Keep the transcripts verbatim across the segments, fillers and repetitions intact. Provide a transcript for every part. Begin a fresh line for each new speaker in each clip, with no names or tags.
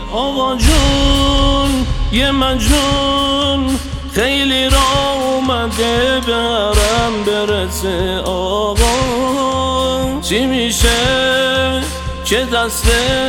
آقا جون یه مجنون خیلی را اومده برم برسه آقا، چی میشه که دست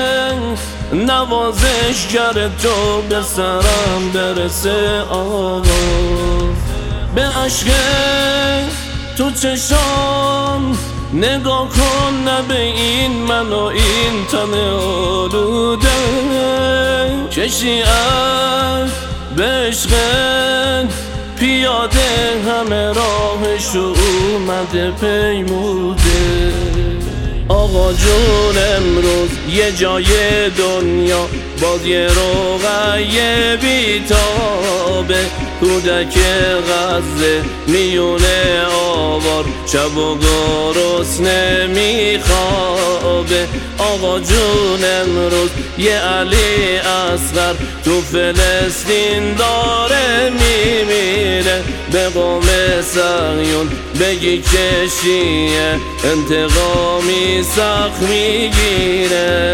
نوازشگر تو به سرم برسه آقا. به عشق تو چشام نگاه کن، نه به این من و این تن آلوده، کشی از به عشقت پیاده همه راهش اومده پیموده. آقا جون امروز یه جای دنیا باز یه روغای بیتابه، کودک غزه میونه آوار شب و گرسنه میخوابه. آقا جون امروز یه علی اصغر تو فلسطین داره میمیره، به قوم صهیون بگی که شیعه انتقامی سخت میگیره.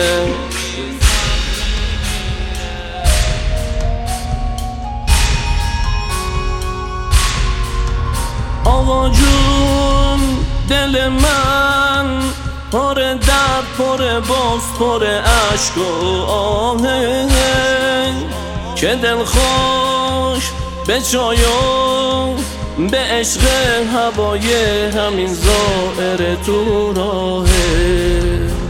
آقا جون دل من پر درد، پر بغض، پر عشق و آهنگ، که دل خوش به چای و به عشق هوای همین ظاهر تو راهه.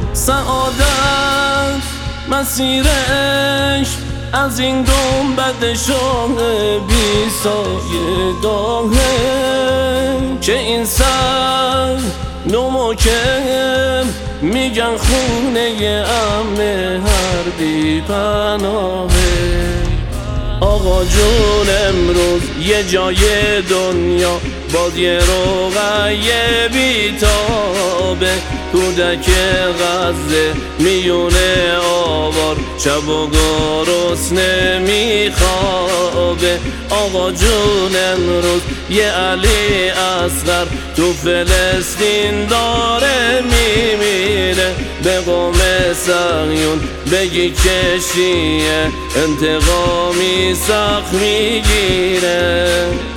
سعادت مسیرش از این گنبد شاه بی سایه داغه، که این سر نموکم میگن خونه ام هر بی پناهه. آقا جون امروز یه جای دنیا باز یه روغای بیتابه، کودک غزه میونه آوار شب و گرسنه میخوابه. آقا جون امروز یه علی اصغر تو فلسطین داره میمیره، به قوم صهیون بگی که شیعه انتقامی سخت میگیره.